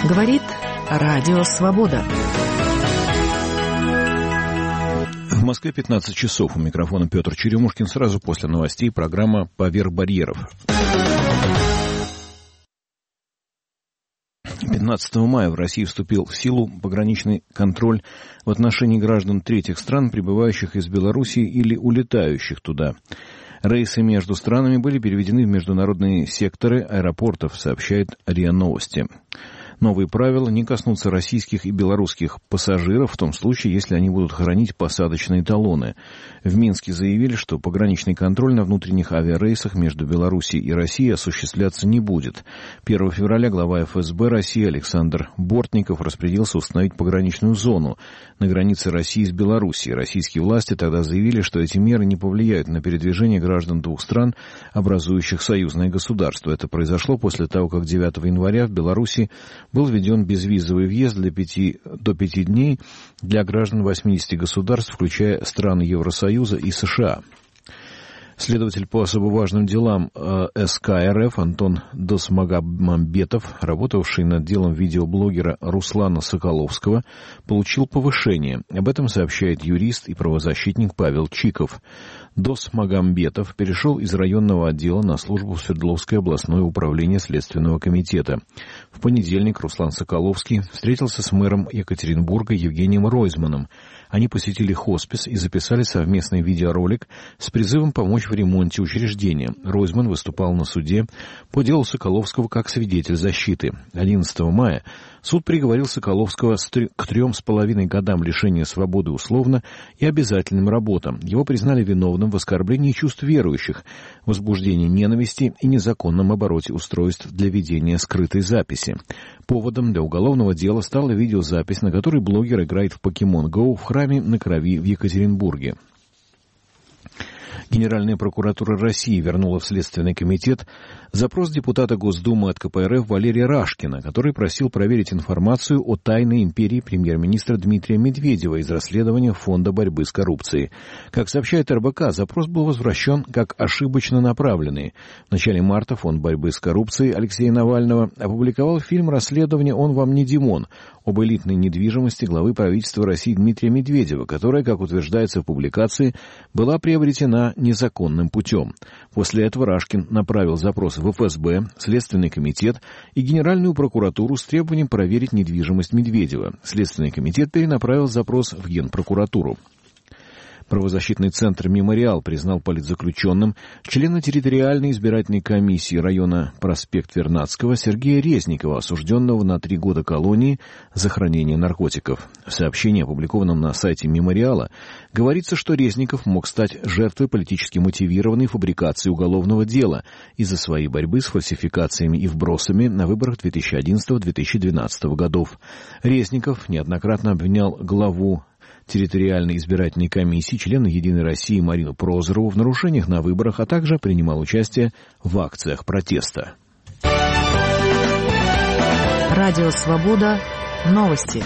Говорит Радио Свобода. В Москве 15 часов. У микрофона Петр Черемушкин. Сразу после новостей программа «Поверх барьеров». 15 мая в России вступил в силу пограничный контроль в отношении граждан третьих стран, прибывающих из Белоруссии или улетающих туда. Рейсы между странами были переведены в международные секторы аэропортов, сообщает РИА Новости. Новые правила не коснутся российских и белорусских пассажиров в том случае, если они будут хранить посадочные талоны. В Минске заявили, что пограничный контроль на внутренних авиарейсах между Белоруссией и Россией осуществляться не будет. 1 февраля глава ФСБ России Александр Бортников распорядился установить пограничную зону на границе России с Белоруссией. Российские власти тогда заявили, что эти меры не повлияют на передвижение граждан двух стран, образующих союзное государство. Это произошло после того, как 9 января в Беларуси был введен безвизовый въезд до 5 дней для граждан 80 государств, включая страны Евросоюза и США. Следователь по особо важным делам СК РФ Антон Досмагомбетов, работавший над делом видеоблогера Руслана Соколовского, получил повышение. Об этом сообщает юрист и правозащитник Павел Чиков. Досмагомбетов перешел из районного отдела на службу в Свердловское областное управление Следственного комитета. В понедельник Руслан Соколовский встретился с мэром Екатеринбурга Евгением Ройзманом. Они посетили хоспис и записали совместный видеоролик с призывом помочь в ремонте учреждения. Ройзман выступал на суде по делу Соколовского как свидетель защиты. 11 мая суд приговорил Соколовского к 3,5 годам лишения свободы условно и обязательным работам. Его признали виновным в оскорблении чувств верующих, возбуждении ненависти и незаконном обороте устройств для ведения скрытой записи. Поводом для уголовного дела стала видеозапись, на которой блогер играет в Pokemon Go в храме на Крови в Екатеринбурге. Генеральная прокуратура России вернула в Следственный комитет запрос депутата Госдумы от КПРФ Валерия Рашкина, который просил проверить информацию о тайной империи премьер-министра Дмитрия Медведева из расследования Фонда борьбы с коррупцией. Как сообщает РБК, запрос был возвращен как ошибочно направленный. В начале марта Фонд борьбы с коррупцией Алексея Навального опубликовал фильм расследования «Он вам не Димон» об элитной недвижимости главы правительства России Дмитрия Медведева, которая, как утверждается в публикации, была приобретена незаконным путем. После этого Рашкин направил запрос в ФСБ, Следственный комитет и Генеральную прокуратуру с требованием проверить недвижимость Медведева. Следственный комитет перенаправил запрос в Генпрокуратуру. Правозащитный центр «Мемориал» признал политзаключенным члена территориальной избирательной комиссии района проспект Вернадского Сергея Резникова, осужденного на 3 года колонии за хранение наркотиков. В сообщении, опубликованном на сайте «Мемориала», говорится, что Резников мог стать жертвой политически мотивированной фабрикации уголовного дела из-за своей борьбы с фальсификациями и вбросами на выборах 2011-2012 годов. Резников неоднократно обвинял главу территориальной избирательной комиссии, члена «Единой России» Марину Прозорову в нарушениях на выборах, а также принимал участие в акциях протеста. Радио «Свобода». Новости.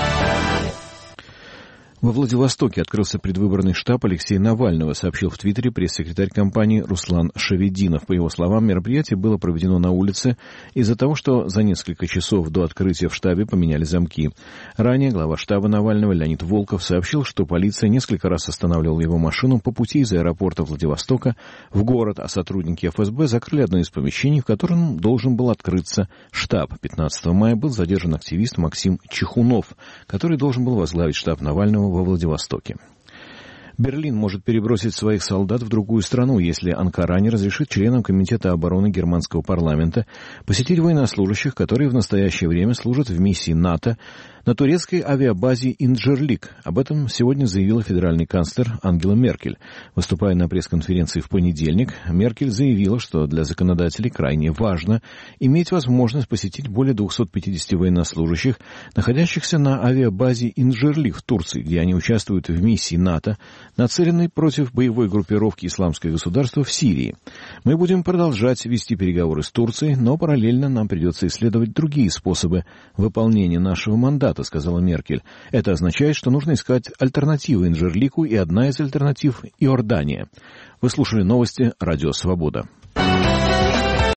Во Владивостоке открылся предвыборный штаб Алексея Навального, сообщил в Твиттере пресс-секретарь компании Руслан Шавединов. По его словам, мероприятие было проведено на улице из-за того, что за несколько часов до открытия в штабе поменяли замки. Ранее глава штаба Навального Леонид Волков сообщил, что полиция несколько раз останавливала его машину по пути из аэропорта Владивостока в город, а сотрудники ФСБ закрыли одно из помещений, в котором должен был открыться штаб. 15 мая был задержан активист Максим Чехунов, который должен был возглавить штаб Навального во Владивостоке. Берлин может перебросить своих солдат в другую страну, если Анкара не разрешит членам Комитета обороны германского парламента посетить военнослужащих, которые в настоящее время служат в миссии НАТО на турецкой авиабазе Инджерлик. Об этом сегодня заявила федеральный канцлер Ангела Меркель. Выступая на пресс-конференции в понедельник, Меркель заявила, что для законодателей крайне важно иметь возможность посетить более 250 военнослужащих, находящихся на авиабазе Инджерлик в Турции, где они участвуют в миссии НАТО, нацеленной против боевой группировки «Исламское государство» в Сирии. Мы будем продолжать вести переговоры с Турцией, но параллельно нам придется исследовать другие способы выполнения нашего мандата, сказала Меркель. Это означает, что нужно искать альтернативы Инджерлику, и одна из альтернатив — Иордания. Вы слушали новости «Радио Свобода».